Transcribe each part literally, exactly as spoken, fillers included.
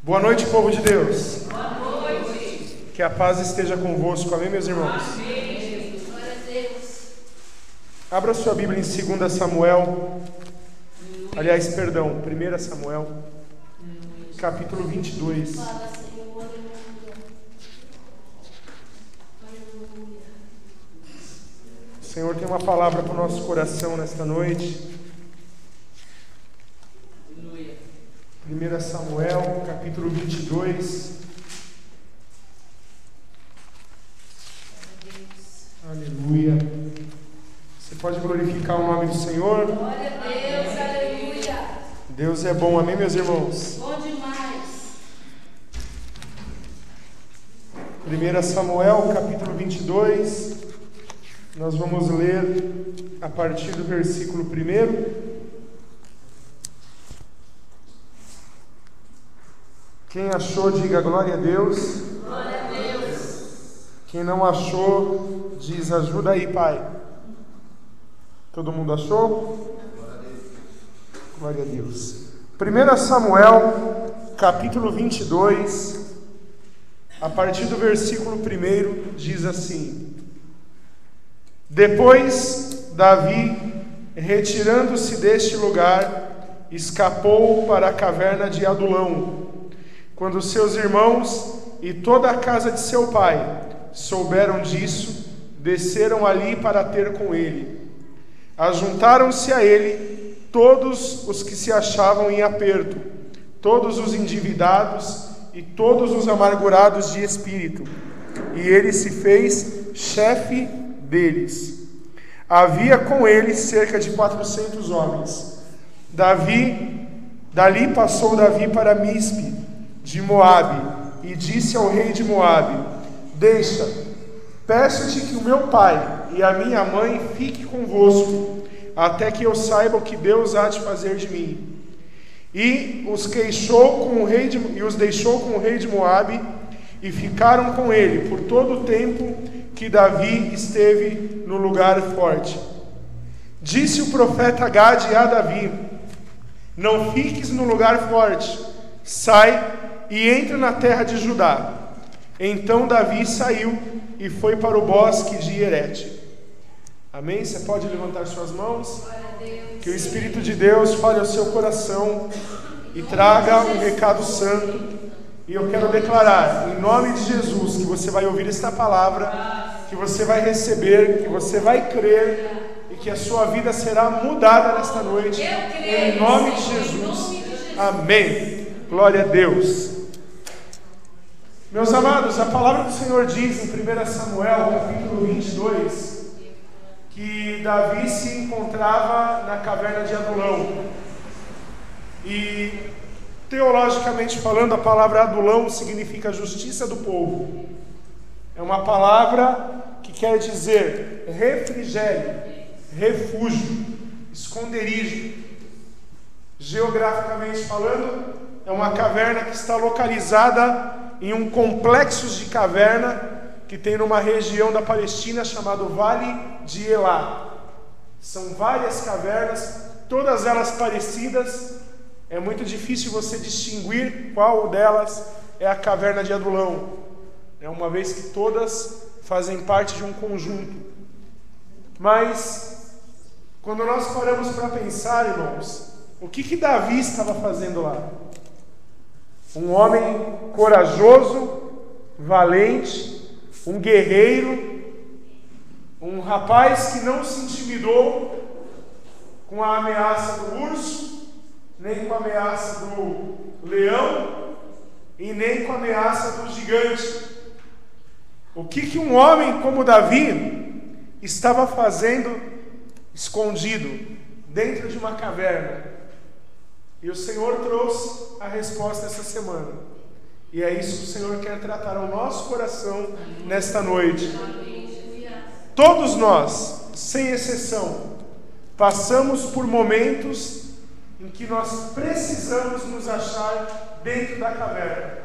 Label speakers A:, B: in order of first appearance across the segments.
A: Boa noite, povo de Deus.
B: Boa noite.
A: Que a paz esteja convosco. Amém, meus irmãos?
B: Amém. Glória a Deus.
A: Abra sua Bíblia em dois Samuel. Aliás, perdão, primeiro Samuel, capítulo vinte e dois.
B: Fala, Senhor. Aleluia.
A: O Senhor tem uma palavra para o nosso coração nesta noite. primeiro Samuel, capítulo vinte e dois. Aleluia. Você pode glorificar o nome do Senhor?
B: Glória a Deus, aleluia.
A: Deus é bom, amém, meus irmãos?
B: Bom demais.
A: primeiro Samuel, capítulo vinte e dois. Nós vamos ler a partir do versículo primeiro. Quem achou, diga glória a Deus.
B: Glória a Deus.
A: Quem não achou, diz ajuda aí, Pai. Todo mundo achou? Glória a Deus. primeiro Samuel, capítulo vinte e dois, a partir do versículo primeiro, diz assim: Depois, Davi, retirando-se deste lugar, escapou para a caverna de Adulão. Quando seus irmãos e toda a casa de seu pai souberam disso, desceram ali para ter com ele. Ajuntaram-se a ele todos os que se achavam em aperto, todos os endividados e todos os amargurados de espírito, e ele se fez chefe deles. Havia com ele cerca de quatrocentos homens. Davi, dali passou Davi para Mispe, de Moabe, e disse ao rei de Moabe: Deixa, peço-te que o meu pai e a minha mãe fiquem convosco, até que eu saiba o que Deus há de fazer de mim. E os queixou com o rei de, e os deixou com o rei de Moabe, e ficaram com ele por todo o tempo que Davi esteve no lugar forte. Disse o profeta Gade a Davi: Não fiques no lugar forte, sai e entra na terra de Judá. Então Davi saiu e foi para o bosque de Herete. Amém? Você pode levantar suas mãos? Que o Espírito de Deus fale ao seu coração e traga um recado santo. E eu quero declarar, em nome de Jesus, que você vai ouvir esta palavra, que você vai receber, que você vai crer e que a sua vida será mudada nesta noite. Em nome de Jesus. Amém. Glória a Deus. Meus amados, a palavra do Senhor diz em primeiro Samuel, capítulo vinte e dois, que Davi se encontrava na caverna de Adulão. E, teologicamente falando, a palavra Adulão significa justiça do povo. É uma palavra que quer dizer refrigério, refúgio, esconderijo. Geograficamente falando, é uma caverna que está localizada em um complexo de caverna que tem numa região da Palestina chamado Vale de Elá. São várias cavernas, todas elas parecidas. É muito difícil você distinguir qual delas é a caverna de Adulão, é uma vez que todas fazem parte de um conjunto. Mas quando nós paramos para pensar, irmãos, o que que Davi estava fazendo lá? Um homem corajoso, valente, um guerreiro, um rapaz que não se intimidou com a ameaça do urso, nem com a ameaça do leão e nem com a ameaça do gigante. O que que um homem como Davi estava fazendo escondido dentro de uma caverna? E o Senhor trouxe a resposta essa semana. E é isso que o Senhor quer tratar ao nosso coração nesta noite. Todos nós, sem exceção, passamos por momentos em que nós precisamos nos achar dentro da caverna.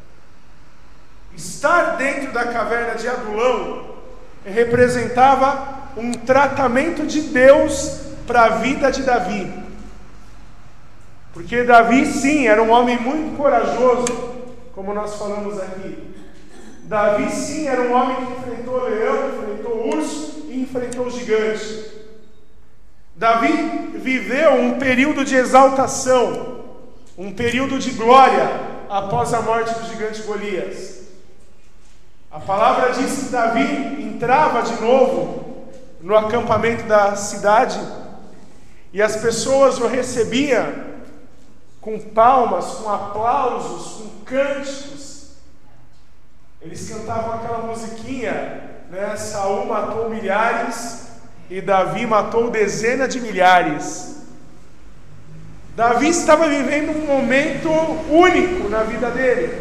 A: Estar dentro da caverna de Adulão representava um tratamento de Deus para a vida de Davi. Porque Davi, sim, era um homem muito corajoso, como nós falamos aqui. Davi, sim, era um homem que enfrentou o leão, enfrentou o urso e enfrentou o gigante. Davi viveu um período de exaltação, um período de glória após a morte do gigante Golias. A palavra diz que Davi entrava de novo no acampamento da cidade e as pessoas o recebiam com palmas, com aplausos, com cânticos. Eles cantavam aquela musiquinha, né? Saul matou milhares e Davi matou dezenas de milhares. Davi estava vivendo um momento único na vida dele.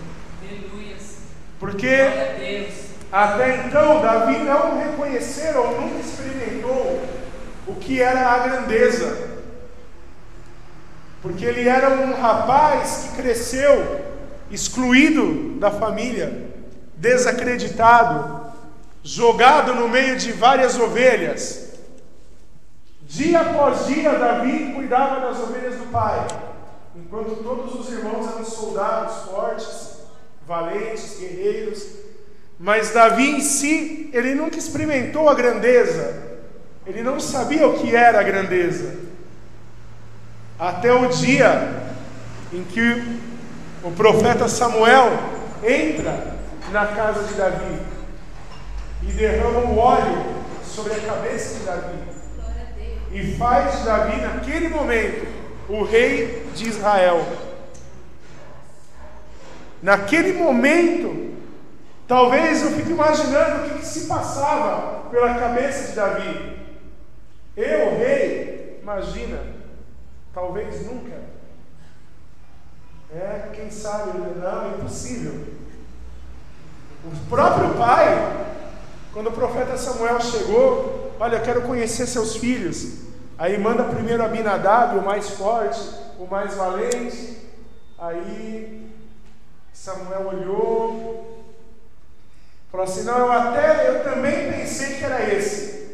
A: Porque até então Davi não reconheceu ou nunca experimentou o que era a grandeza. Porque ele era um rapaz que cresceu excluído da família, desacreditado, jogado no meio de várias ovelhas. Dia após dia Davi cuidava das ovelhas do pai, enquanto todos os irmãos eram soldados fortes, valentes, guerreiros. Mas Davi em si, ele nunca experimentou a grandeza. Ele não sabia o que era a grandeza. Até o dia em que o profeta Samuel entra na casa de Davi e derrama o óleo sobre a cabeça de Davi e faz de Davi, naquele momento, o rei de Israel. Naquele momento, talvez eu fique imaginando o que, que se passava pela cabeça de Davi. Eu, rei, imagina, talvez nunca. É, quem sabe, não, é impossível. O próprio pai, quando o profeta Samuel chegou, olha, eu quero conhecer seus filhos. Aí manda primeiro Abinadab, o mais forte, o mais valente. Aí Samuel olhou, falou assim: não, eu até, eu também pensei que era esse,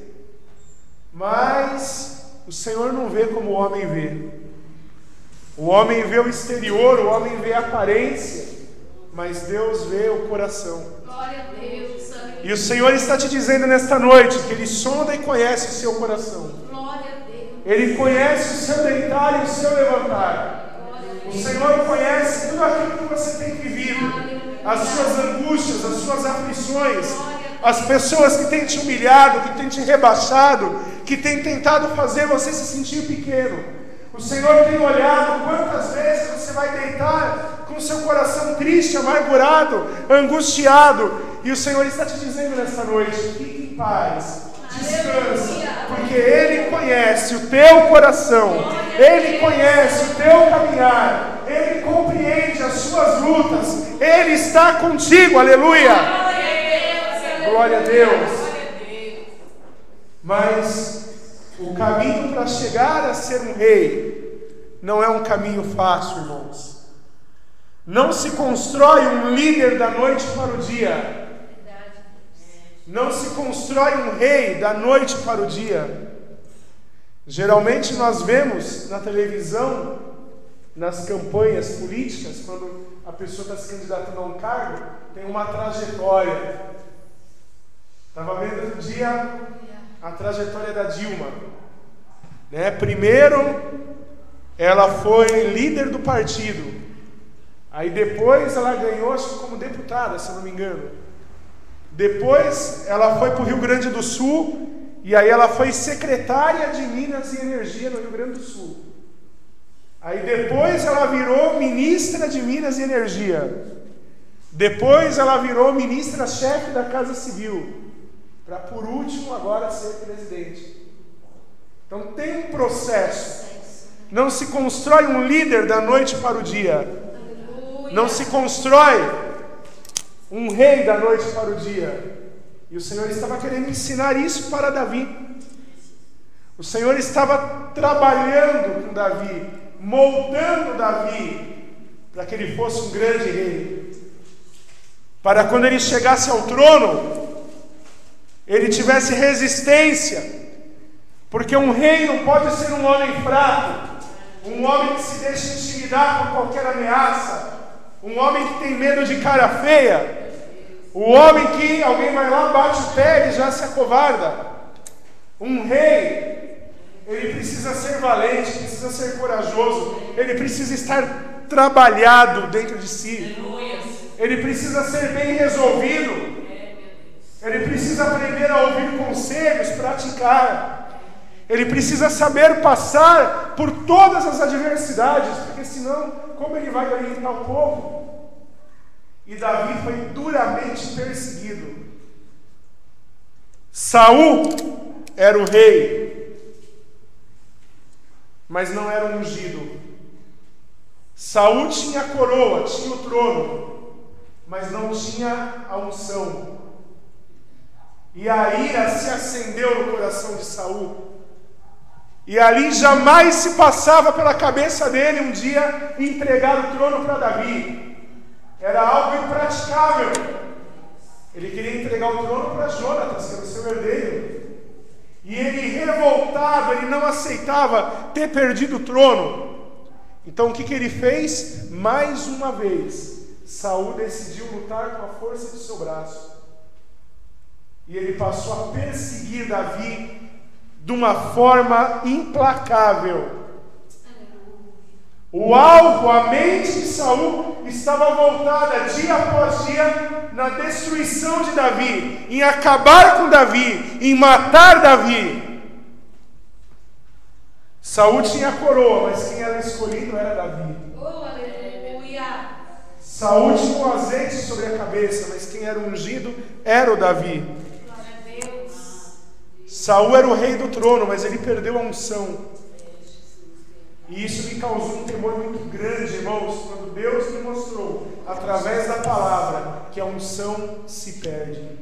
A: mas o Senhor não vê como o homem vê. O homem vê o exterior, o homem vê a aparência, mas Deus vê o coração.
B: Glória a Deus.
A: E o Senhor está te dizendo nesta noite que Ele sonda e conhece o seu coração.
B: Glória a Deus.
A: Ele conhece o seu deitar e o seu levantar. O Senhor conhece tudo aquilo que você tem vivido, as suas angústias, as suas aflições, as pessoas que têm te humilhado, que têm te rebaixado, que têm tentado fazer você se sentir pequeno. O Senhor tem olhado quantas vezes você vai deitar com o seu coração triste, amargurado, angustiado, e o Senhor está te dizendo nesta noite: fique em paz, descanse, porque Ele conhece o teu coração, Ele conhece o teu caminhar, Ele compreende as suas lutas, Ele está contigo, aleluia! Glória a Deus! Mas o caminho para chegar a ser um rei não é um caminho fácil, irmãos. Não se constrói um líder da noite para o dia. Não se constrói um rei da noite para o dia. Geralmente nós vemos na televisão, nas campanhas políticas, quando a pessoa está se candidatando a um cargo, tem uma trajetória. Estava vendo outro dia a trajetória da Dilma. Né? Primeiro, ela foi líder do partido. Aí depois ela ganhou, acho que como deputada, se não me engano. Depois ela foi para o Rio Grande do Sul, e aí ela foi secretária de Minas e Energia no Rio Grande do Sul. Aí depois ela virou ministra de Minas e Energia. Depois ela virou ministra-chefe da Casa Civil, para por último agora ser presidente. Então tem um processo. Não se constrói um líder da noite para o dia. Não se constrói um rei da noite para o dia. E o Senhor estava querendo ensinar isso para Davi. O Senhor estava trabalhando com Davi, moldando Davi, para que ele fosse um grande rei. Para quando ele chegasse ao trono, ele tivesse resistência. Porque um rei não pode ser um homem fraco, um homem que se deixa intimidar por qualquer ameaça. Um homem que tem medo de cara feia. O homem que alguém vai lá, bate o pé e já se acovarda. Um rei, ele precisa ser valente, precisa ser corajoso, ele precisa estar trabalhado dentro de si. Ele precisa ser bem resolvido. Ele precisa aprender a ouvir conselhos, praticar. Ele precisa saber passar por todas as adversidades, porque senão, como ele vai orientar o povo? E Davi foi duramente perseguido. Saul era o rei, mas não era ungido. Saul tinha a coroa, tinha o trono, mas não tinha a unção. E a ira se acendeu no coração de Saul. E ali jamais se passava pela cabeça dele um dia entregar o trono para Davi. Era algo impraticável. Ele queria entregar o trono para Jonatas, que era o seu herdeiro. E ele, revoltado, ele não aceitava ter perdido o trono. Então o que, que ele fez? Mais uma vez, Saul decidiu lutar com a força do seu braço. E ele passou a perseguir Davi de uma forma implacável. O alvo, a mente de Saul estava voltada dia após dia na destruição de Davi, em acabar com Davi, em matar Davi. Saul tinha a coroa, mas quem era escolhido era Davi.
B: Oh, aleluia!
A: Saul tinha o azeite sobre a cabeça, mas quem era ungido era o Davi.
B: Glória a Deus!
A: Saul era o rei do trono, mas ele perdeu a unção. E isso me causou um temor muito grande, irmãos, quando Deus me mostrou, através da palavra, que a unção se perde.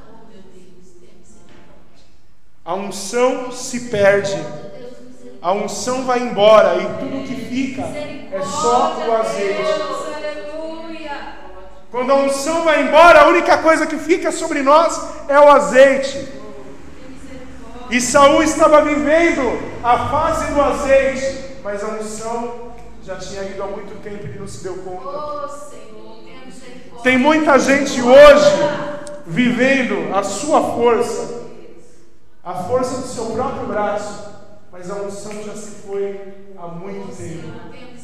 A: A unção se perde. A unção vai embora e tudo que fica é só o azeite. Quando a unção vai embora, a única coisa que fica sobre nós é o azeite. E Saul estava vivendo a fase do azeite, mas a unção já tinha ido há muito tempo e ele não se deu conta. Tem muita gente hoje vivendo a sua força, a força do seu próprio braço, mas a unção já se foi há muito tempo.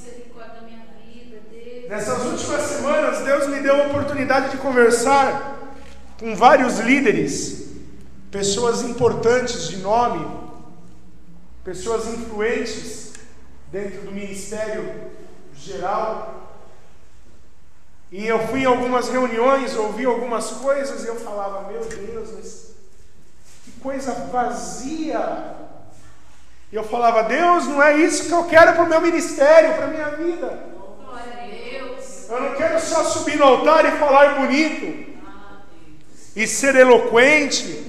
A: Nessas últimas semanas, Deus me deu a oportunidade de conversar com vários líderes, pessoas importantes de nome, pessoas influentes dentro do ministério geral. E eu fui em algumas reuniões, ouvi algumas coisas e eu falava, meu Deus, mas que coisa vazia. E eu falava, Deus, não é isso que eu quero para o meu ministério, para a minha vida.
B: Glória a Deus.
A: Eu não quero só subir no altar e falar bonito, e ser eloquente,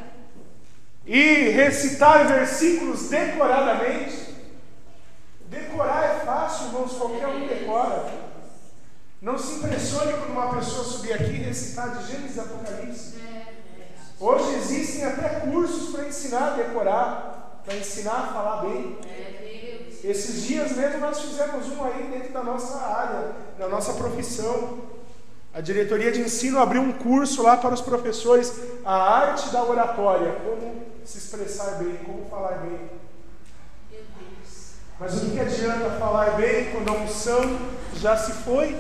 A: e recitar versículos decoradamente. Decorar é fácil, irmãos, qualquer um decora. Não se impressione quando uma pessoa subir aqui e recitar de Gênesis e Apocalipse. Hoje existem até cursos para ensinar a decorar, para ensinar a falar bem. Esses dias mesmo nós fizemos um aí dentro da nossa área, da nossa profissão. A diretoria de ensino abriu um curso lá para os professores, a arte da oratória, como se expressar bem, como falar bem. Mas o que adianta falar bem quando a unção já se foi?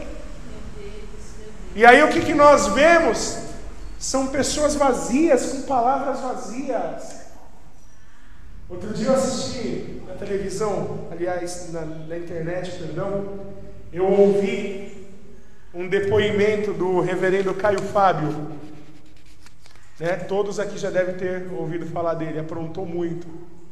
A: E aí o que, que nós vemos? São pessoas vazias, com palavras vazias. Outro dia eu assisti na televisão, aliás, na, na internet, perdão, eu ouvi um depoimento do reverendo Caio Fábio. Né? Todos aqui já devem ter ouvido falar dele, aprontou muito.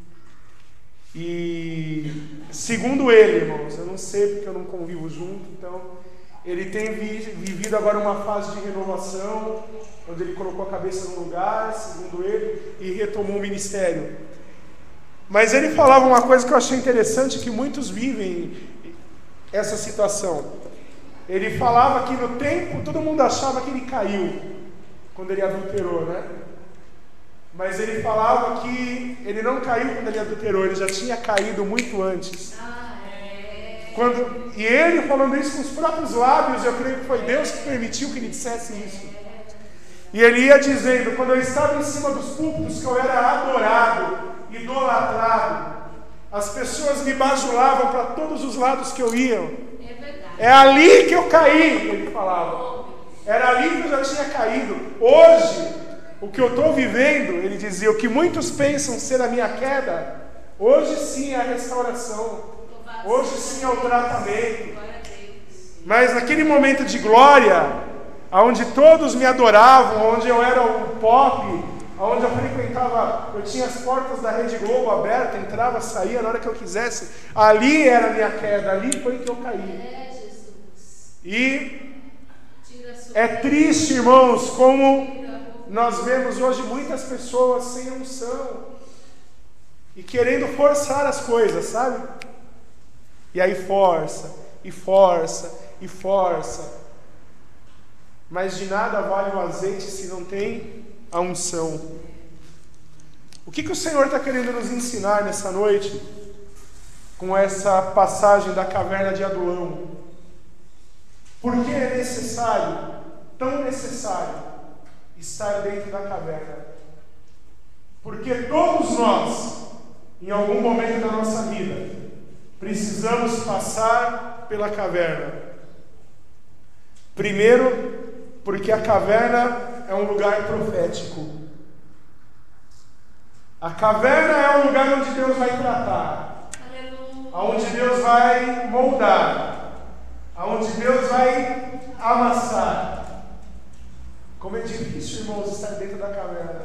A: E segundo ele, irmãos, eu não sei porque eu não convivo junto, então ele tem vi, vivido agora uma fase de renovação, onde ele colocou a cabeça no lugar, segundo ele, e retomou o ministério. Mas ele falava uma coisa que eu achei interessante, que muitos vivem essa situação. Ele falava que no tempo todo mundo achava que ele caiu quando ele adulterou, né? Mas ele falava que ele não caiu quando ele adulterou, ele já tinha caído muito antes. Quando, e ele falando isso com os próprios lábios, eu creio que foi Deus que permitiu que ele dissesse isso. E ele ia dizendo, quando eu estava em cima dos púlpitos, que eu era adorado, idolatrado, as pessoas me bajulavam para todos os lados que eu ia. É ali que eu caí, ele falava. Era ali que eu já tinha caído. Hoje, o que eu estou vivendo, ele dizia, o que muitos pensam ser a minha queda, hoje sim é a restauração. Hoje sim é o tratamento. Mas naquele momento de glória, onde todos me adoravam, onde eu era o pop, onde eu frequentava, eu tinha as portas da Rede Globo abertas, entrava, saía na hora que eu quisesse, ali era a minha queda, ali foi que eu caí. E é triste, irmãos, como nós vemos hoje muitas pessoas sem unção e querendo forçar as coisas, sabe? E aí força, e força, e força. Mas de nada vale o azeite se não tem a unção. O que, que o Senhor está querendo nos ensinar nessa noite com essa passagem da caverna de Adulão? Por que é necessário, tão necessário, estar dentro da caverna? Porque todos nós, em algum momento da nossa vida, precisamos passar pela caverna. Primeiro, porque a caverna é um lugar profético. A caverna é um lugar onde Deus vai tratar, onde Deus vai moldar, onde Deus vai amassar. Como é difícil, irmãos, estar dentro da caverna.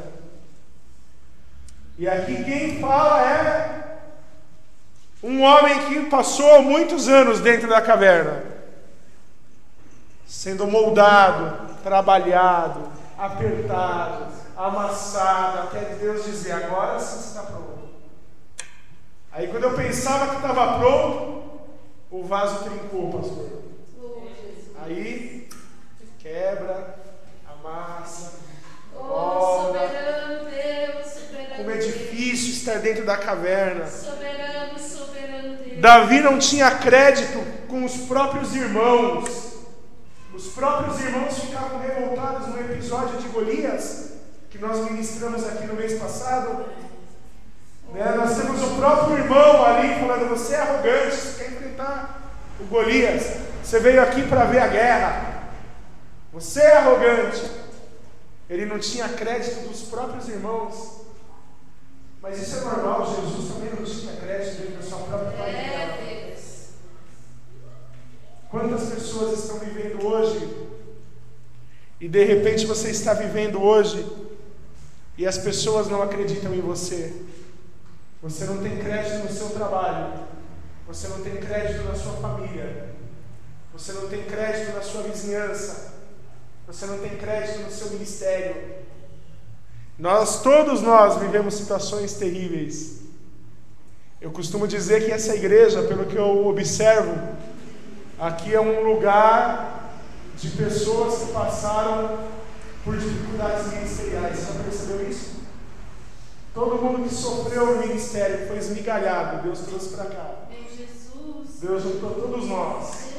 A: E aqui quem fala é um homem que passou muitos anos dentro da caverna, sendo moldado, trabalhado, apertado, amassado, até Deus dizer, agora sim está pronto. Aí quando eu pensava que estava pronto, o vaso trincou, pastor. Aí quebra, amassa, volta. Como é difícil estar dentro da caverna.
B: Soberano, soberano Deus.
A: Davi não tinha crédito com os próprios irmãos. Os próprios irmãos ficavam revoltados no episódio de Golias, que nós ministramos aqui no mês passado. Né? Nós temos o próprio irmão ali falando, você é arrogante, você quer enfrentar o Golias, você veio aqui para ver a guerra, você é arrogante. Ele não tinha crédito dos próprios irmãos. Mas isso é normal, Jesus também não tinha crédito dentro da sua própria família. Quantas pessoas estão vivendo hoje e de repente você está vivendo hoje e as pessoas não acreditam em você? Você não tem crédito no seu trabalho, você não tem crédito na sua família, você não tem crédito na sua vizinhança, você não tem crédito no seu ministério. Nós, todos nós vivemos situações terríveis. Eu costumo dizer que essa igreja, pelo que eu observo, aqui é um lugar de pessoas que passaram por dificuldades ministeriais. Você já percebeu isso? Todo mundo que sofreu no ministério, que foi esmigalhado, Deus trouxe para cá. Deus juntou todos nós.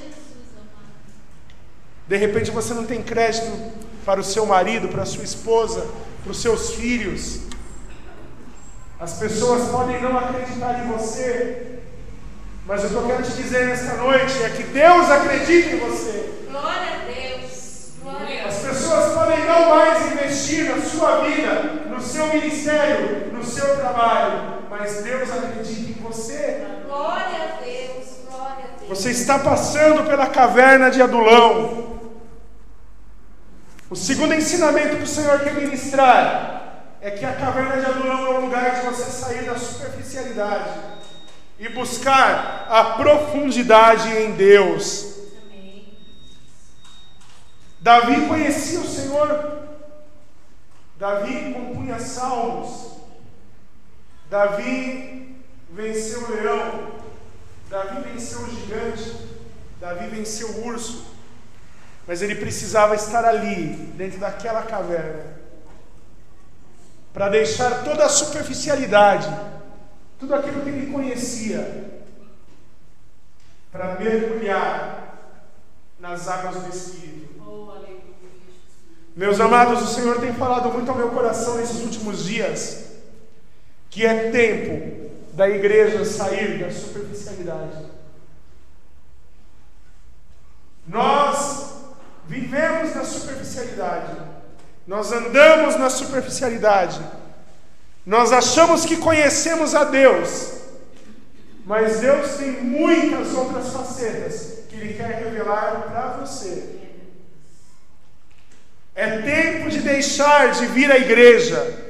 A: De repente você não tem crédito para o seu marido, para a sua esposa, para os seus filhos. As pessoas podem não acreditar em você, mas o que eu quero te dizer nesta noite é que Deus acredita em você.
B: Glória a Deus. Glória a Deus.
A: As pessoas podem não mais investir na sua vida, no seu ministério, no seu trabalho, mas Deus acredita em você.
B: Glória a Deus. Glória a Deus.
A: Você está passando pela caverna de Adulão. O segundo ensinamento que o Senhor quer ministrar é que a caverna de Adulão é um lugar de você sair da superficialidade e buscar a profundidade em Deus.
B: Amém.
A: Davi conhecia o Senhor. Davi compunha salmos. Davi venceu o leão. Davi venceu o gigante. Davi venceu o urso. Mas ele precisava estar ali, dentro daquela caverna, para deixar toda a superficialidade, tudo aquilo que ele conhecia, para mergulhar nas águas do Espírito. Meus amados, o Senhor tem falado muito ao meu coração nesses últimos dias que é tempo da igreja sair da superficialidade. Nós vivemos na superficialidade, nós andamos na superficialidade, nós achamos que conhecemos a Deus, mas Deus tem muitas outras facetas que Ele quer revelar para você. É tempo de deixar de vir à igreja.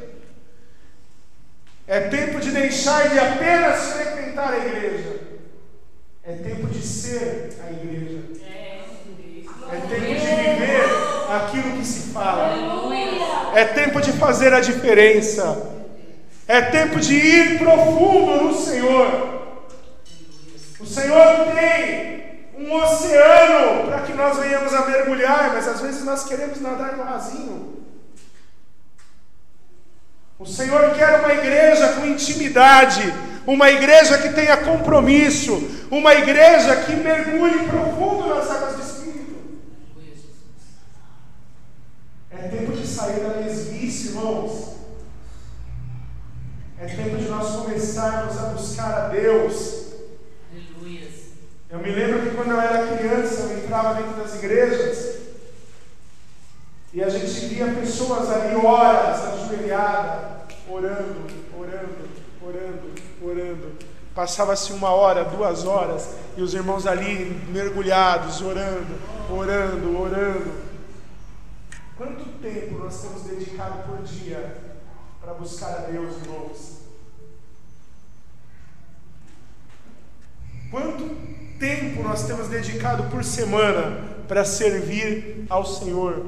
A: É tempo de deixar de apenas frequentar a igreja. É tempo de ser a igreja. É tempo de viver aquilo que se fala. É tempo de fazer a diferença. É tempo de ir profundo no Senhor. O Senhor tem um oceano para que nós venhamos a mergulhar, mas às vezes nós queremos nadar no rasinho. O Senhor quer uma igreja com intimidade, uma igreja que tenha compromisso, uma igreja que mergulhe profundo nas águas do Espírito. É tempo de sair da mesmice, irmãos. É tempo de nós começarmos a buscar a Deus. Eu me lembro que quando eu era criança, eu entrava dentro das igrejas e a gente via pessoas ali horas ajoelhadas, orando, orando, orando, orando. Passava-se uma hora, duas horas, e os irmãos ali mergulhados, orando, orando, orando. Quanto tempo nós temos dedicado por dia para buscar a Deus, irmãos? Quanto tempo nós temos dedicado por semana para servir ao Senhor?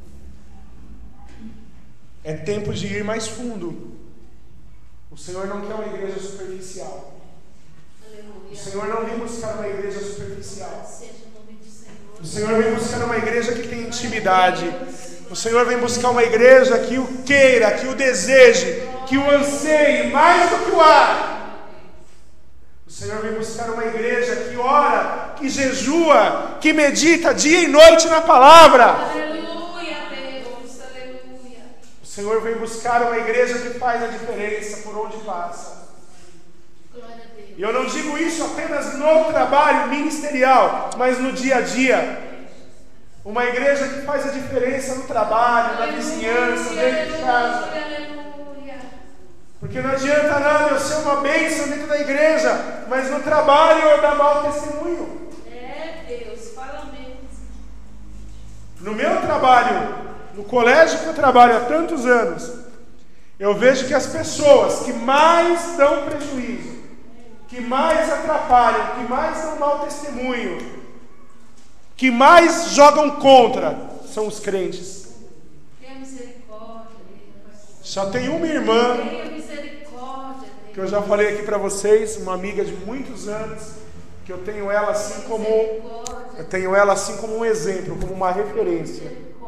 A: É tempo de ir mais fundo. O Senhor não quer uma igreja superficial. O Senhor não vem buscar uma igreja superficial. O Senhor vem buscar uma igreja que tem intimidade. O Senhor vem buscar uma igreja que o queira, que o deseje, que o anseie mais do que o ar. O Senhor vem buscar uma igreja que ora, que jejua, que medita dia e noite na palavra.
B: Aleluia, Deus, aleluia.
A: O Senhor vem buscar uma igreja que faz a diferença por onde passa.
B: Glória a Deus.
A: E eu não digo isso apenas no trabalho ministerial, mas no dia a dia. Uma igreja que faz a diferença no trabalho, na vizinhança, dentro de casa. Porque não adianta nada eu ser uma bênção dentro da igreja, mas no trabalho eu dar mau testemunho.
B: É, Deus, fala mesmo.
A: No meu trabalho, no colégio que eu trabalho há tantos anos, eu vejo que as pessoas que mais dão prejuízo, que mais atrapalham, que mais dão mau testemunho, que mais jogam contra, são os crentes.
B: Tenha misericórdia, Deus.
A: Só tem uma irmã
B: Tenha misericórdia, Deus.
A: que eu já falei aqui para vocês, uma amiga de muitos anos, que eu tenho ela assim como eu tenho ela assim como um exemplo, como uma referência.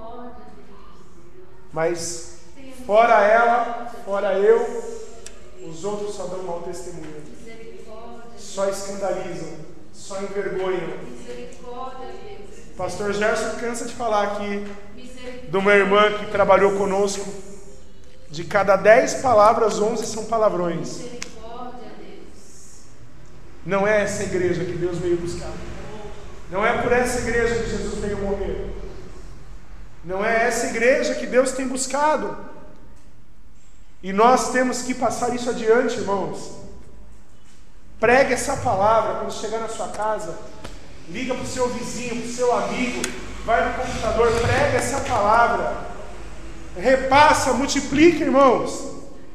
A: Mas fora ela, fora eu, os outros só dão mau testemunho. Só escandalizam, só envergonham. Pastor Gerson cansa de falar aqui de uma irmã que trabalhou conosco. De cada dez palavras, onze são palavrões. Não é essa igreja que Deus veio buscar. Não é por essa igreja que Jesus veio morrer. Não é essa igreja que Deus tem buscado. E nós temos que passar isso adiante, irmãos. Pregue essa palavra quando chegar na sua casa. Liga para o seu vizinho, para o seu amigo. Vai no computador, prega essa palavra. Repassa, multiplica, irmãos.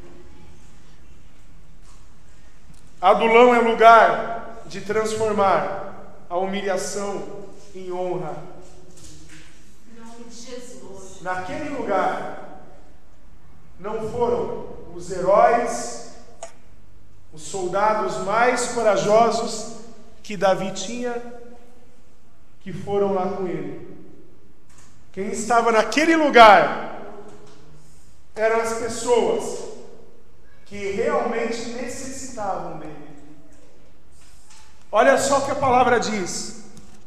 A: Adulão é lugar de transformar a humilhação em honra.
B: Em nome de Jesus.
A: Naquele lugar não foram os heróis, os soldados mais corajosos que Davi tinha, que foram lá com ele. Quem estava naquele lugar eram as pessoas que realmente necessitavam dele. Olha só o que a palavra diz.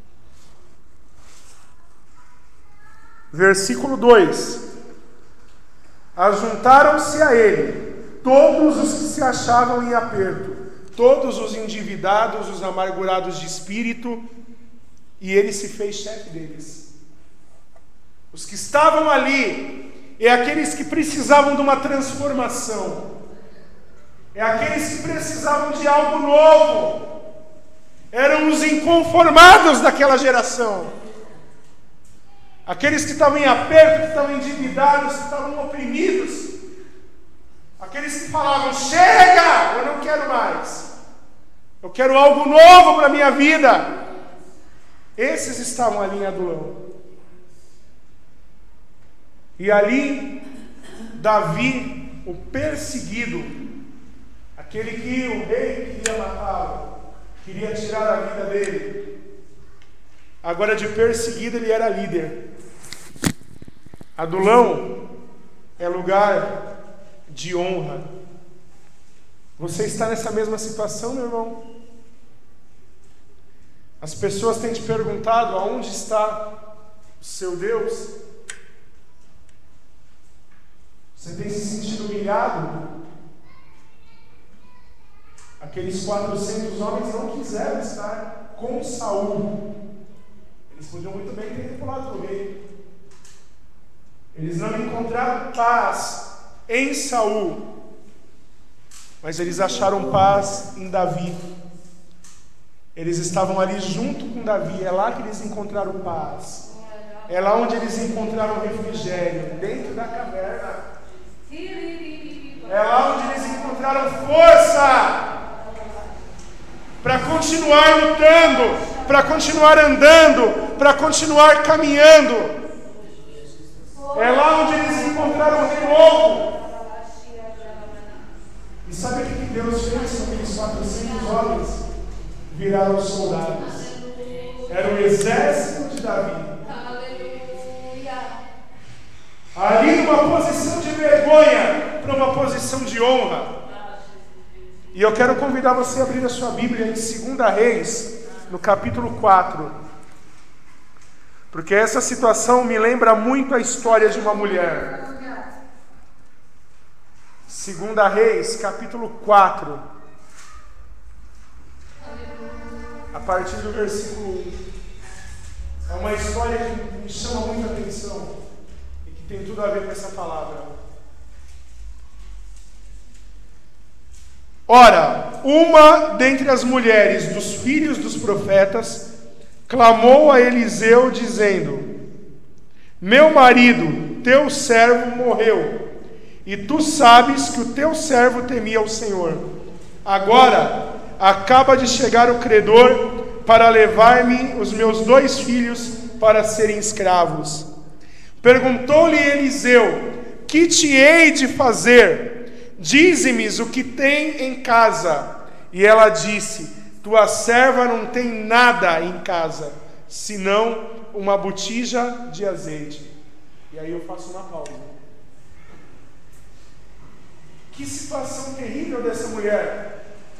A: Versículo dois. Ajuntaram-se a ele todos os que se achavam em aperto, todos os endividados, os amargurados de espírito, e ele se fez chefe deles. Os que estavam ali é aqueles que precisavam de uma transformação, é aqueles que precisavam de algo novo, eram os inconformados daquela geração, aqueles que estavam em aperto, que estavam endividados, que estavam oprimidos, aqueles que falavam: chega, eu não quero mais, eu quero algo novo para a minha vida. Esses estavam ali em Adulão. E ali, Davi, o perseguido, aquele que o rei queria matá-lo, queria tirar a vida dele, agora de perseguido ele era líder. Adulão é lugar de honra. Você está nessa mesma situação, meu irmão? As pessoas têm te perguntado: aonde está o seu Deus? Você tem se sentido humilhado? Aqueles quatrocentos homens não quiseram estar com Saul. Eles podiam muito bem ter ido para o lado do rei. Eles não encontraram paz em Saul, mas eles acharam paz em Davi. Eles estavam ali junto com Davi. É lá que eles encontraram paz. É lá onde eles encontraram refrigério, dentro da caverna. É lá onde eles encontraram força para continuar lutando, para continuar andando, para continuar caminhando. É lá onde eles encontraram renovo. E sabe o que Deus fez com aqueles quatrocentos homens? Viraram soldados. Era o exército de Davi. Ali numa posição de vergonha para uma posição de honra. E eu quero convidar você a abrir a sua Bíblia em Segunda Reis, no capítulo quatro. Porque essa situação me lembra muito a história de uma mulher. Segunda Reis, capítulo quatro. A partir do versículo um. É uma história que me chama muita atenção e que tem tudo a ver com essa palavra. Ora, uma dentre as mulheres dos filhos dos profetas clamou a Eliseu dizendo: meu marido, teu servo, morreu, e tu sabes que o teu servo temia o Senhor. Agora acaba de chegar o credor para levar-me os meus dois filhos para serem escravos. Perguntou-lhe Eliseu: que te hei de fazer? Dize-me o que tem em casa. E ela disse: tua serva não tem nada em casa, senão uma botija de azeite. E aí eu faço uma pausa. Que situação terrível dessa mulher.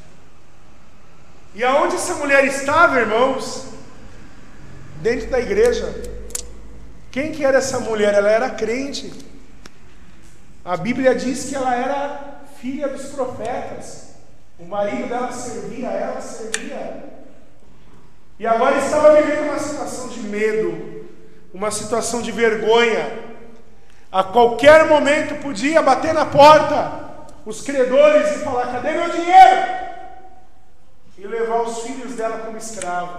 A: E aonde essa mulher estava, irmãos? Dentro da igreja. Quem que era essa mulher? Ela era crente. A Bíblia diz que ela era filha dos profetas. O marido dela servia, ela servia. E agora estava vivendo uma situação de medo, uma situação de vergonha. A qualquer momento podia bater na porta os credores e falar: cadê meu dinheiro? E levar os filhos dela como escravo.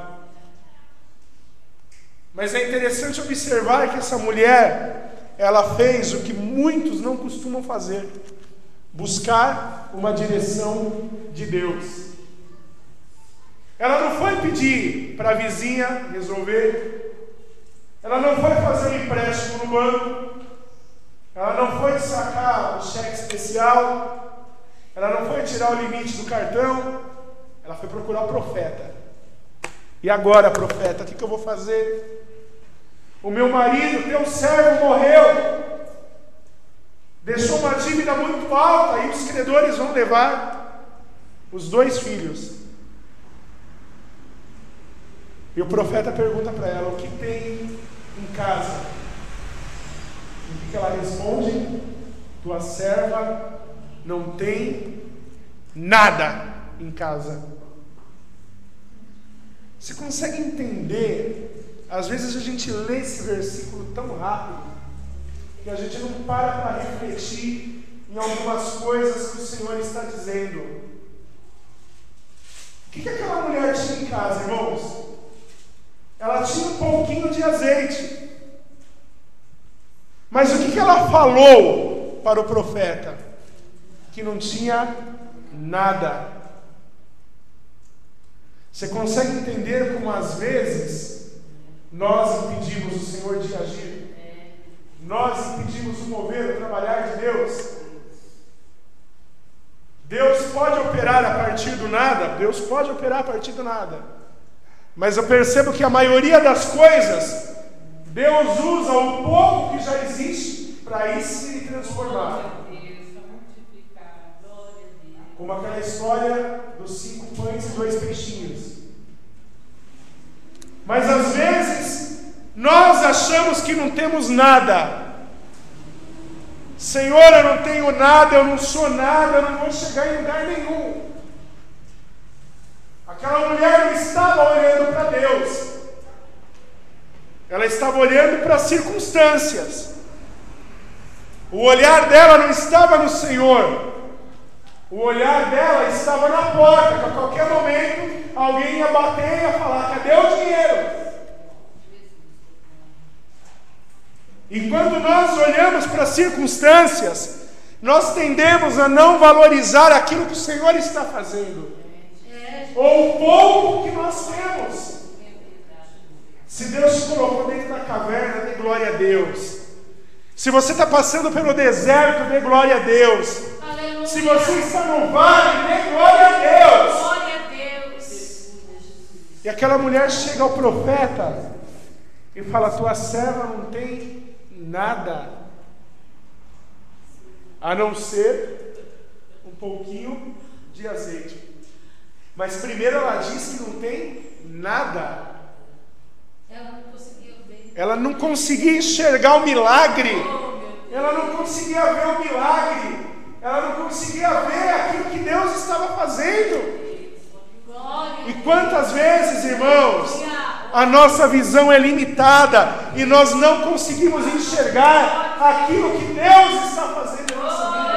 A: Mas é interessante observar que essa mulher, ela fez o que muitos não costumam fazer: buscar uma direção de Deus. Ela não foi pedir para a vizinha resolver, ela não foi fazer um empréstimo no banco, ela não foi sacar o cheque especial, ela não foi tirar o limite do cartão, ela foi procurar o profeta. E agora, profeta, o que, que eu vou fazer? O meu marido, teu servo, morreu, deixou uma dívida muito alta e os credores vão levar os dois filhos. E o profeta pergunta para ela: o que tem em casa? E o que ela responde? Tua serva não tem nada em casa. Você consegue entender? Às vezes a gente lê esse versículo tão rápido que a gente não para para refletir em algumas coisas que o Senhor está dizendo. O que, que aquela mulher tinha em casa, irmãos? Ela tinha um pouquinho de azeite. Mas o que, que ela falou para o profeta? Que não tinha nada. Você consegue entender como às vezes nós impedimos o Senhor de agir? Nós impedimos o mover, o trabalhar de Deus? Deus pode operar a partir do nada? Deus pode operar a partir do nada. Mas eu percebo que a maioria das coisas, Deus usa o pouco que já existe para isso se transformar. Como aquela história dos cinco pães e dois peixinhos. Mas às vezes, nós achamos que não temos nada. Senhor, eu não tenho nada, eu não sou nada, eu não vou chegar em lugar nenhum. Aquela mulher não estava olhando para Deus. Ela estava olhando para as circunstâncias. O olhar dela não estava no Senhor. O olhar dela estava na porta, que a qualquer momento alguém ia bater e ia falar: cadê o dinheiro? E quando nós olhamos para as circunstâncias, nós tendemos a não valorizar aquilo que o Senhor está fazendo, ou o pouco que nós temos. Se Deus te colocou dentro da caverna, dê glória a Deus. Se você está passando pelo deserto, dê glória a Deus. Aleluia. Se você está no vale, dê glória a Deus.
B: Glória a Deus.
A: E aquela mulher chega ao profeta e fala: tua serva não tem nada, a não ser um pouquinho de azeite. Mas primeiro ela diz que não tem nada.
B: Ela não conseguia ver.
A: Ela não conseguia enxergar o milagre. Ela não conseguia ver o milagre. Ela não conseguia ver aquilo que Deus estava fazendo. E quantas vezes, irmãos, a nossa visão é limitada e nós não conseguimos enxergar aquilo que Deus está fazendo na nossa vida.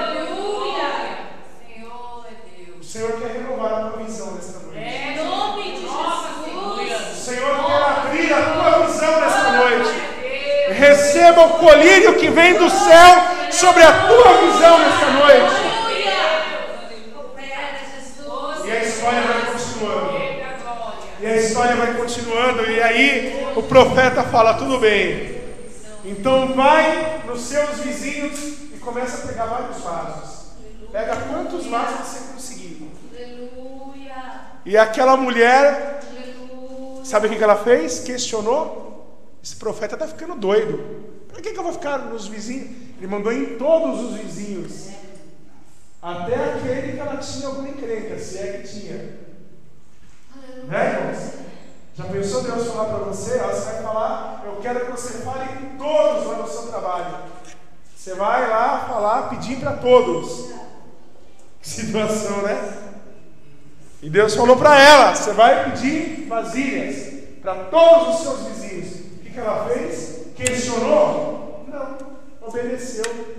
A: O Senhor quer renovar a tua visão nesta noite.
B: É nome de Jesus.
A: O Senhor quer abrir a tua visão nesta noite. Receba o colírio que vem do céu sobre a tua visão nesta noite. E a história vai continuando. E a história vai continuando. E aí o profeta fala: tudo bem, então vai nos seus vizinhos e começa a pegar vários vasos. Pega quantos vasos você conseguir. E aquela mulher, sabe o que ela fez? Questionou: esse profeta está ficando doido. Para que, que eu vou ficar nos vizinhos? Ele mandou em todos os vizinhos, até aquele que ela tinha alguma encrenca, se é que tinha. Né, irmãos? Já pensou Deus falar para você? Ó, você vai falar: eu quero que você fale com todos lá no seu trabalho. Você vai lá falar, pedir para todos. Que situação, né? E Deus falou para ela: você vai pedir vasilhas para todos os seus vizinhos. O que, que ela fez? Questionou? Não, obedeceu.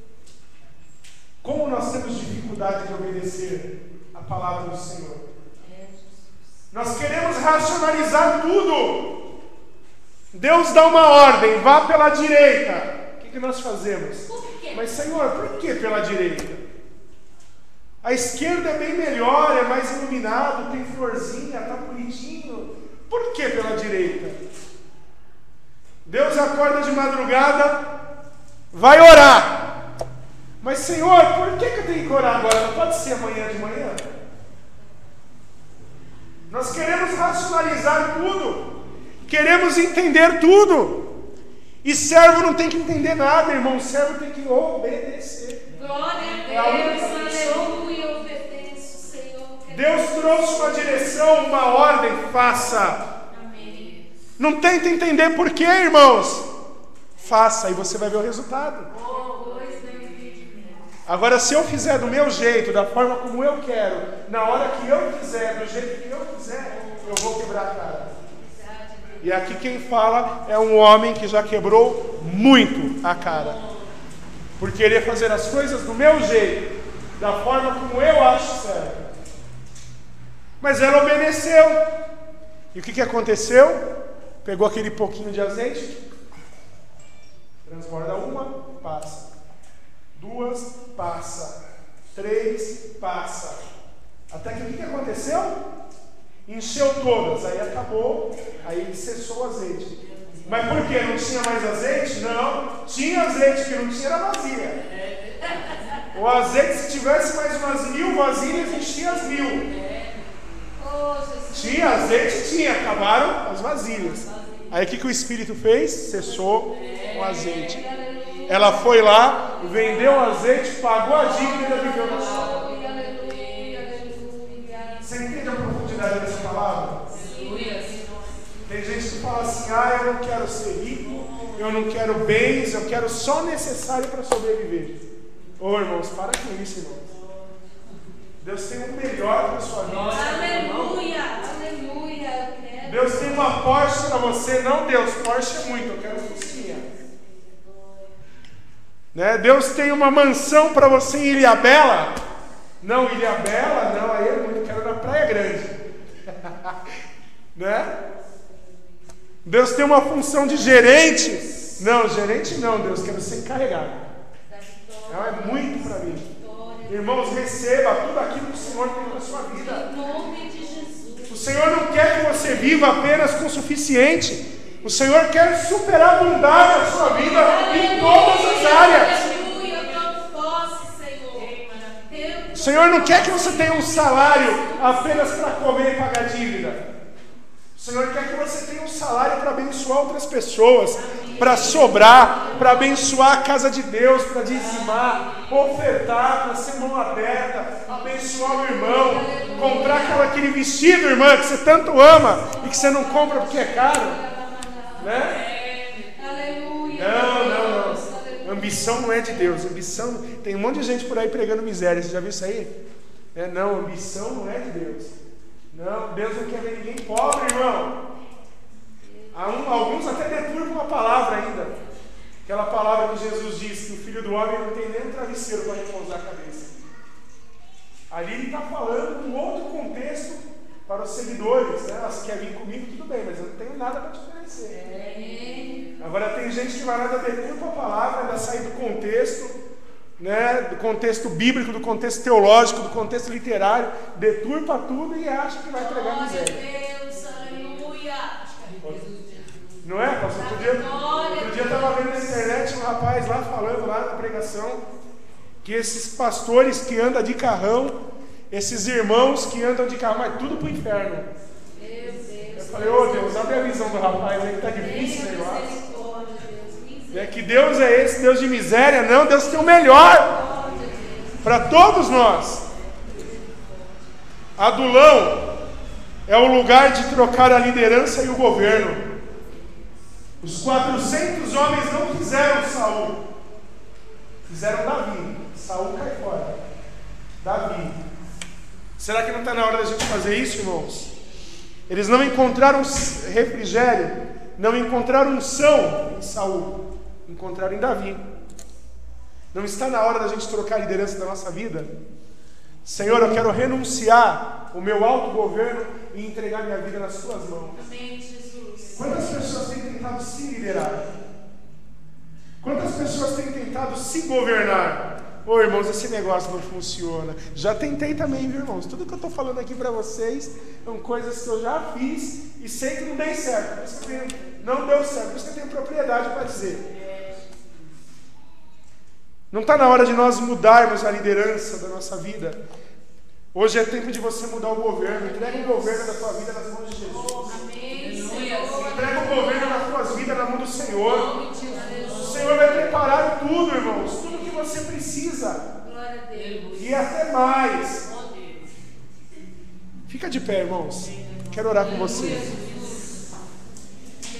A: Como nós temos dificuldade de obedecer a palavra do Senhor? Nós queremos racionalizar tudo. Deus dá uma ordem: vá pela direita. O que, que nós fazemos? Mas Senhor, por que pela direita? A esquerda é bem melhor, é mais iluminado, tem florzinha, está bonitinho. Por que pela direita? Deus acorda de madrugada, vai orar. Mas Senhor, por que, que eu tenho que orar agora? Não pode ser amanhã de manhã? Nós queremos racionalizar tudo, queremos entender tudo. E servo não tem que entender nada, irmão. Servo tem que obedecer.
B: Glória a Deus, aleluia, obedeço, Senhor.
A: Deus trouxe uma direção, uma ordem, faça.
B: Amém.
A: Não tenta entender por quê, irmãos. Faça e você vai ver o resultado. Agora, se eu fizer do meu jeito, da forma como eu quero, na hora que eu quiser, do jeito que eu quiser, eu vou quebrar a cara. E aqui quem fala é um homem que já quebrou muito a cara, por querer fazer as coisas do meu jeito, da forma como eu acho certo. Mas ela obedeceu. E o que, que aconteceu? Pegou aquele pouquinho de azeite, transborda uma, passa. Duas, passa. Três, passa. Até que o que, que aconteceu? Encheu todas, aí acabou, aí cessou o azeite. Mas por quê? Não tinha mais azeite? Não, tinha azeite, que não tinha era vazia. O azeite, se tivesse mais umas mil vasilhas, enchia as mil. Tinha azeite? Tinha, acabaram as vasilhas. Aí o que, que o Espírito fez? Cessou o azeite. Ela foi lá, vendeu o azeite, pagou a dívida e ainda viveu na sala. Você entende a profundidade dessa palavra? Tem gente que fala assim: ah, eu não quero ser rico, eu não quero bens, eu quero só o necessário para sobreviver. Ô oh, irmãos, para com isso, irmãos. Deus tem o melhor para a sua vida.
B: Aleluia, aleluia.
A: Deus tem uma Porsche para você. Não, Deus, Porsche é muito, eu quero Fusquinha. Né? Deus tem uma mansão para você em Ilhabela. Não, Ilhabela, não, aí é muito, eu quero na Praia Grande. Né? Deus tem uma função de gerente. Não, gerente não, Deus, quero ser encarregado. Não, é muito para mim. Irmãos, receba tudo aquilo que o Senhor tem na sua vida.
B: Em nome de Jesus.
A: O Senhor não quer que você viva apenas com o suficiente. O Senhor quer superabundar na sua vida em todas as áreas.
B: Aleluia, eu tomo posse, Senhor.
A: O Senhor não quer que você tenha um salário apenas para comer e pagar dívida. O Senhor quer que você tenha um salário para abençoar outras pessoas, para sobrar, para abençoar a casa de Deus, para dizimar, ofertar, para ser mão aberta, abençoar o irmão, comprar aquela, aquele vestido, irmã, que você tanto ama e que você não compra porque é caro, né? Não, não, não. Ambição não é de Deus. Ambição, tem um monte de gente por aí pregando miséria. Você já viu isso aí? É, não, ambição não é de Deus. Não, Deus não quer ver ninguém pobre, irmão. Alguns até deturpam a palavra ainda. Aquela palavra que Jesus disse, que o Filho do Homem não tem nem um travesseiro para repousar a cabeça. Ali ele está falando um outro contexto para os seguidores, né? Se quer vir comigo, tudo bem, mas eu não tenho nada para te oferecer. Agora tem gente que vai lá e deturpa a palavra, ainda sai do contexto, né? Do contexto bíblico, do contexto teológico, do contexto literário, deturpa tudo e acha que vai entregar miséria.
B: Deus, aleluia.
A: Não é, pastor? Outro dia, outro dia eu estava vendo na internet um rapaz lá falando, lá na pregação, que esses pastores que andam de carrão, esses irmãos que andam de carro, mas tudo pro inferno.
B: Meu Deus.
A: Eu falei, ô oh, Deus, abre a visão do rapaz aí, que tá difícil o negócio. É que Deus é esse, Deus de miséria? Não, Deus tem o melhor para todos nós. Adulão é o lugar de trocar a liderança e o governo. Os quatrocentos homens não fizeram Saul, fizeram Davi. Saul cai fora. Davi. Será que não está na hora da gente fazer isso, irmãos? Eles não encontraram refrigério, não encontraram unção em Saul, encontraram em Davi. Não está na hora da gente trocar a liderança da nossa vida? Senhor, eu quero renunciar o meu autogoverno e entregar minha vida nas tuas mãos.
B: Amém, Jesus.
A: Quantas pessoas têm tentado se liderar? Quantas pessoas têm tentado se governar? Ô irmãos, esse negócio não funciona. Já tentei também, viu, irmãos? Tudo que eu estou falando aqui para vocês são coisas que eu já fiz e sei que não deu certo. Por isso que eu tenho, não deu certo, por isso que eu tenho propriedade para dizer. Não está na hora de nós mudarmos a liderança da nossa vida. Hoje é tempo de você mudar o governo. Entrega o governo da tua vida nas mãos de Jesus.
B: Amém.
A: Entrega o governo das tuas vidas na mão do Senhor. O Senhor vai preparar tudo, irmãos. Tudo que você precisa.
B: Glória a Deus.
A: E até mais. Fica de pé, irmãos. Quero orar com você.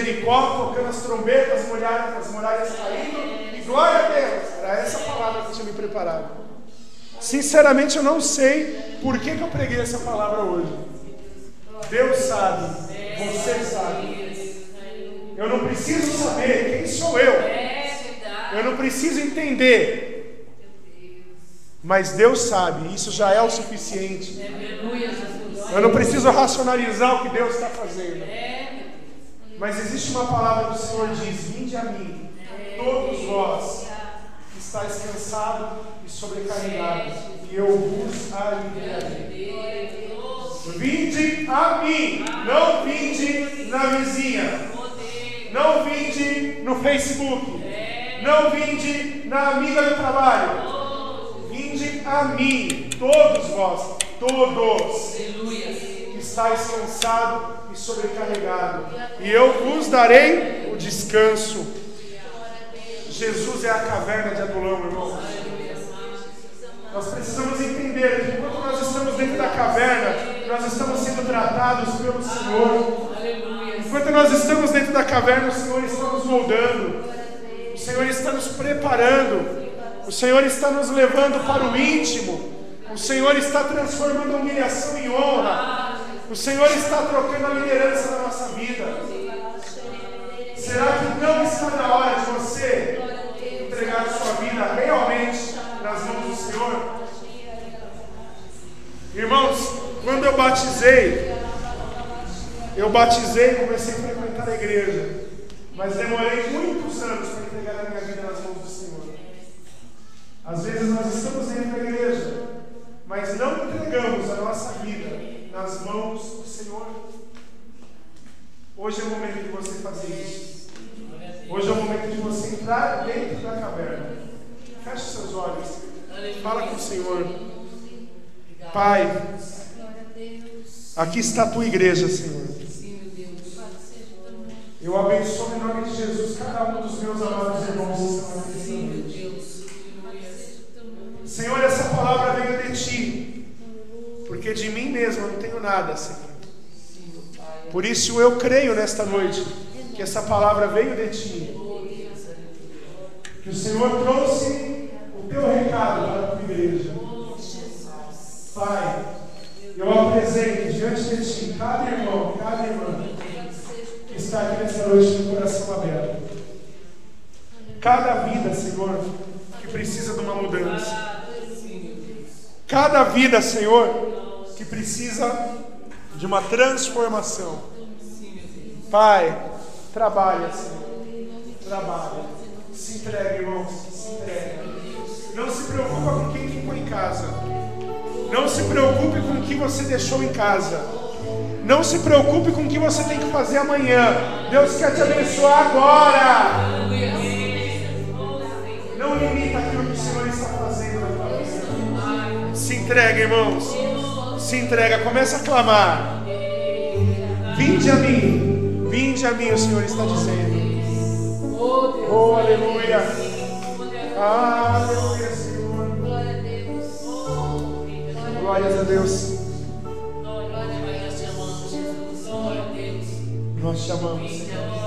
A: Jericó, tocando as trombetas, as muralhas, as muralhas caindo, e glória a Deus. Era essa palavra que eu tinha me preparado. Sinceramente, eu não sei por que, que eu preguei essa palavra hoje. Deus sabe, você sabe. Eu não preciso saber quem sou eu. Eu não preciso entender. Mas Deus sabe, isso já é o suficiente. Eu não preciso racionalizar o que Deus está fazendo. Mas existe uma palavra que o Senhor diz: vinde a mim, todos vós que estáis cansados e sobrecarregados, e eu vos aliviarei. Vinde a mim, não vinde na vizinha, não vinde no Facebook, não vinde na amiga do trabalho. Vinde a mim, todos vós, todos que estáis cansados e sobrecarregados, e eu vos darei o descanso. Jesus é a caverna de Adulão, irmãos. Nós precisamos entender que enquanto nós estamos dentro da caverna, nós estamos sendo tratados pelo Senhor. Enquanto nós estamos dentro da caverna, o Senhor está nos moldando, o Senhor está nos preparando, o Senhor está nos levando para o íntimo, o Senhor está transformando a humilhação em honra, o Senhor está trocando a liderança da nossa vida. Será que não está na hora de você entregar a sua vida realmente nas mãos do Senhor? Irmãos, quando eu batizei, eu batizei e comecei a frequentar a igreja, mas demorei muitos anos para entregar a minha vida nas mãos do Senhor. Às vezes nós estamos dentro da igreja, mas não entregamos a nossa vida nas mãos do Senhor. Hoje é o momento de você fazer isso. Hoje é o momento de você entrar dentro da caverna. Feche seus olhos. Fala com o Senhor. Pai, aqui está a tua igreja, Senhor. Eu abençoo em nome de Jesus cada um dos meus amados irmãos que estão aqui. Senhor, essa palavra veio de Ti, porque de mim mesmo eu não tenho nada, Senhor. Por isso eu creio nesta noite que essa palavra veio de Ti, que o Senhor trouxe o Teu recado para a Tua igreja. Pai, eu apresento diante de Ti cada irmão, cada irmã que está aqui nessa noite com o coração aberto. Cada vida, Senhor, que precisa de uma mudança. Cada vida, Senhor, que precisa de uma transformação. Pai, trabalha, Senhor. Trabalha. Se entrega, irmãos. Se entrega. Não se preocupa com quem ficou em casa. Não se preocupe com o que você deixou em casa. Não se preocupe com o que você tem que fazer amanhã. Deus quer te abençoar agora. Não limita aquilo que o Senhor está fazendo na tua vida. Se entrega, irmãos. Se entrega. Começa a clamar. Vinde a mim. Vinde a mim, o Senhor está dizendo. Oh, aleluia. Aleluia, Senhor. Glórias a Deus. Nós te amamos, Senhor.